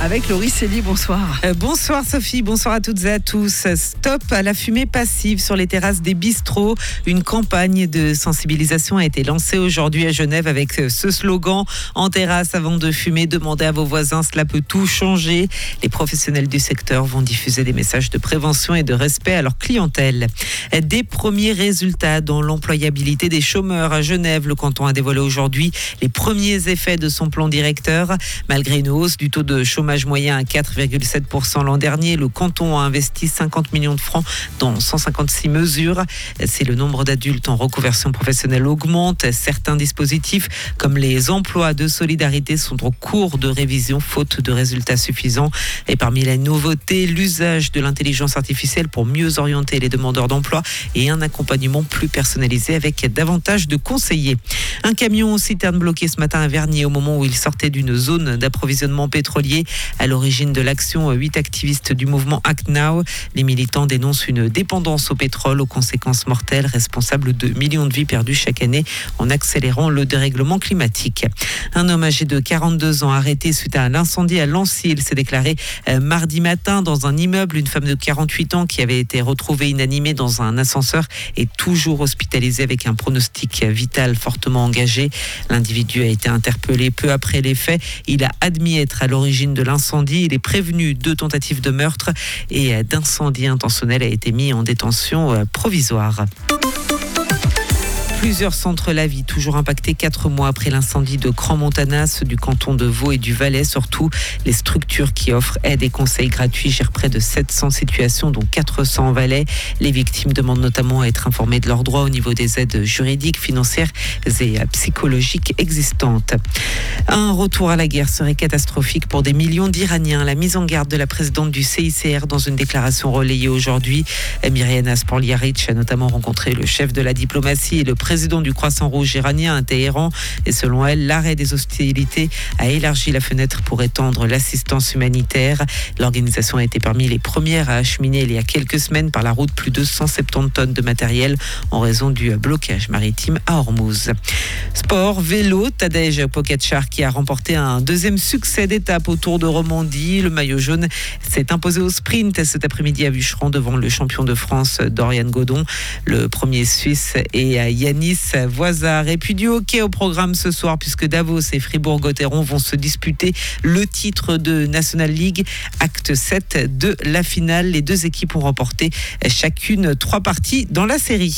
avec Laurie Célie, bonsoir. Bonsoir Sophie, bonsoir à toutes et à tous. Stop à la fumée passive sur les terrasses des bistrots. Une campagne de sensibilisation a été lancée aujourd'hui à Genève avec ce slogan: en terrasse avant de fumer, demandez à vos voisins, cela peut tout changer. Les professionnels du secteur vont diffuser des messages de prévention et de respect à leur clientèle. Des premiers résultats dans l'employabilité des chômeurs à Genève. Le canton a dévoilé aujourd'hui les premiers effets de son plan directeur. Malgré une hausse du taux de chômage moyen à 4,7% l'an dernier, le canton a investi 50 millions de francs dans 156 mesures. Si le nombre d'adultes en reconversion professionnelle augmente, certains dispositifs comme les emplois de solidarité sont en cours de révision faute de résultats suffisants. Et parmi les nouveautés, l'usage de l'intelligence artificielle pour mieux orienter les demandeurs d'emploi et un accompagnement plus personnalisé avec davantage de conseillers. Un camion citerne bloqué ce matin à Vernier au moment où il sortait d'une zone d'approvisionnement pétrolier. À l'origine de l'action, 8 activistes du mouvement Act Now. Les militants dénoncent une dépendance au pétrole aux conséquences mortelles, responsable de millions de vies perdues chaque année en accélérant le dérèglement climatique. Un homme âgé de 42 ans arrêté suite à un incendie à Lancy. Il s'est déclaré mardi matin dans un immeuble. Une femme de 48 ans qui avait été retrouvée inanimée dans un ascenseur est toujours hospitalisée avec un pronostic vital fortement engagé. L'individu a été interpellé peu après les faits. Il a admis être à l'origine de l'incendie. Il est prévenu de tentatives de meurtre et d'incendie intentionnel, a été mis en détention provisoire. Plusieurs centres la vie toujours impactés 4 mois après l'incendie de Crans-Montana, ceux du canton de Vaud et du Valais. Surtout, les structures qui offrent aide et conseils gratuits gèrent près de 700 situations, dont 400 en Valais. Les victimes demandent notamment à être informées de leurs droits au niveau des aides juridiques, financières et psychologiques existantes. Un retour à la guerre serait catastrophique pour des millions d'Iraniens. La mise en garde de la présidente du CICR dans une déclaration relayée aujourd'hui. Mirjana Spoljaric a notamment rencontré le chef de la diplomatie et le président du Croissant-Rouge iranien à Téhéran. Et selon elle, l'arrêt des hostilités a élargi la fenêtre pour étendre l'assistance humanitaire. L'organisation a été parmi les premières à acheminer il y a quelques semaines par la route plus de 170 tonnes de matériel en raison du blocage maritime à Hormuz. Sport, vélo, Tadej Pogačar qui a remporté un deuxième succès d'étape au Tour de Romandie. Le maillot jaune s'est imposé au sprint cet après-midi à Bucheran devant le champion de France Dorian Godon. Le premier Suisse est Yanis Voisard. Et puis du hockey au programme ce soir puisque Davos et Fribourg-Gotteron vont se disputer le titre de National League, acte 7 de la finale. Les deux équipes ont remporté chacune 3 parties dans la série.